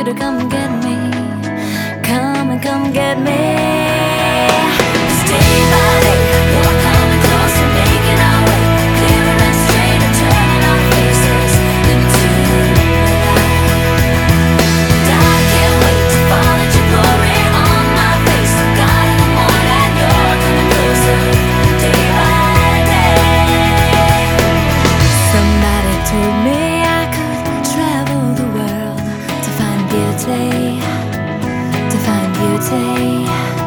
to come get me. Come and come get me. 'Cause day by day you're coming closer, making our way clearer and straighter, turning our faces into the light. And I can't wait to fall at your glory on my face. God in the morning, you're coming closer, day by day. Somebody told me I could travel the world to find beauty, to find beauty.